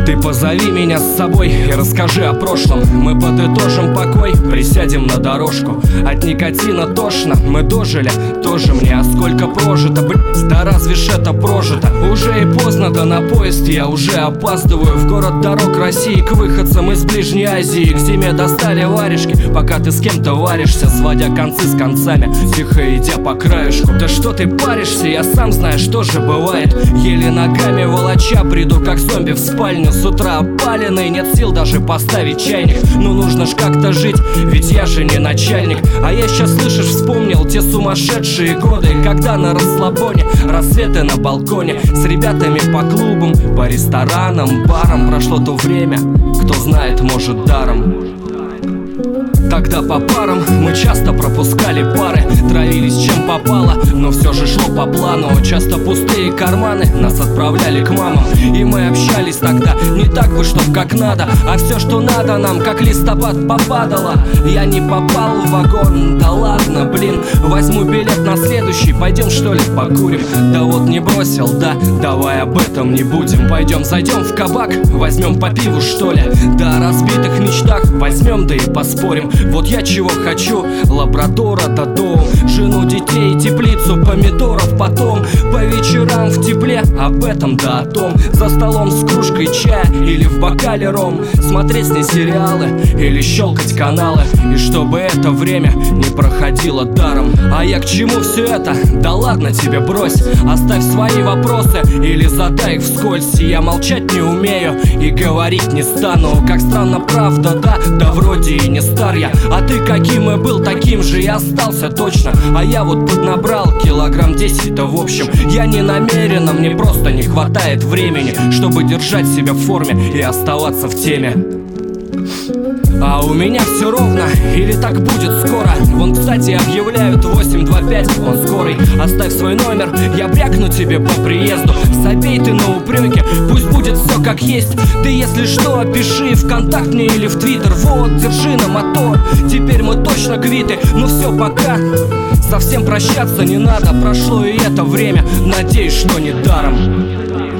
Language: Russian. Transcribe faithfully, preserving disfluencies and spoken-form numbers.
Ты позови меня с собой и расскажи о прошлом. Мы подытожим покой, присядем на дорожку. От никотина тошно, мы дожили, тоже мне. А сколько прожито, блядь, да разве ж это прожито? Уже и поздно, да на поезд я уже опаздываю. В город дорог России к выходцам из Ближней Азии. К зиме достали варежки, пока ты с кем-то варишься, сводя концы с концами, тихо идя по краешку. Да что ты паришься, я сам знаю, что же бывает. Еле ногами волоча приду, как зомби в спальню. С утра опаленный, нет сил даже поставить чайник. Ну нужно ж как-то жить, ведь я же не начальник. А я сейчас, слышишь, вспомнил те сумасшедшие годы, когда на расслабоне, рассветы на балконе, с ребятами по клубам, по ресторанам, барам. Прошло то время, кто знает, может, даром. Тогда по парам мы часто пропускали пары, травились чем попало, но все же шло по плану. Часто пустые карманы нас отправляли к мамам, и мы общались тогда не так бы, чтоб как надо. А все, что надо нам, как листопад попадало. Я не попал в вагон, да ладно, блин. Возьму билет на следующий, пойдем что ли покурим? Да вот не бросил, да, давай об этом не будем. Пойдем, зайдем в кабак, возьмем по пиву что ли? Да о разбитых мечтах возьмем, да и поспорим. Вот я чего хочу, лабрадора да дом, жену, детей, теплицу, помидоров потом. По вечерам в тепле, об этом да о том. За столом с кружкой чая или в бокале ром, смотреть с ней сериалы или щелкать каналы. И чтобы это время не проходило даром. А я к чему все это? Да ладно тебе, брось. Оставь свои вопросы или задай их вскользь. Я молчать не умею и говорить не стану. Как странно, правда, да, да вроде и не стар я. А ты каким и был, таким же и остался точно. А я вот поднабрал килограмм десять-то в общем. Я не намеренно, мне просто не хватает времени, чтобы держать себя в форме и оставаться в теме. А у меня все ровно, или так будет скоро. Вон, кстати, объявляют восемь два пять, он скорый. Оставь свой номер, я брякну тебе по приезду. Забей ты на упреки, пусть будет все как есть. Ты, если что, пиши ВКонтакт мне или в Твиттер. Вот, держи на мотор, теперь мы точно квиты. Ну все, пока, совсем прощаться не надо. Прошло и это время, надеюсь, что не даром.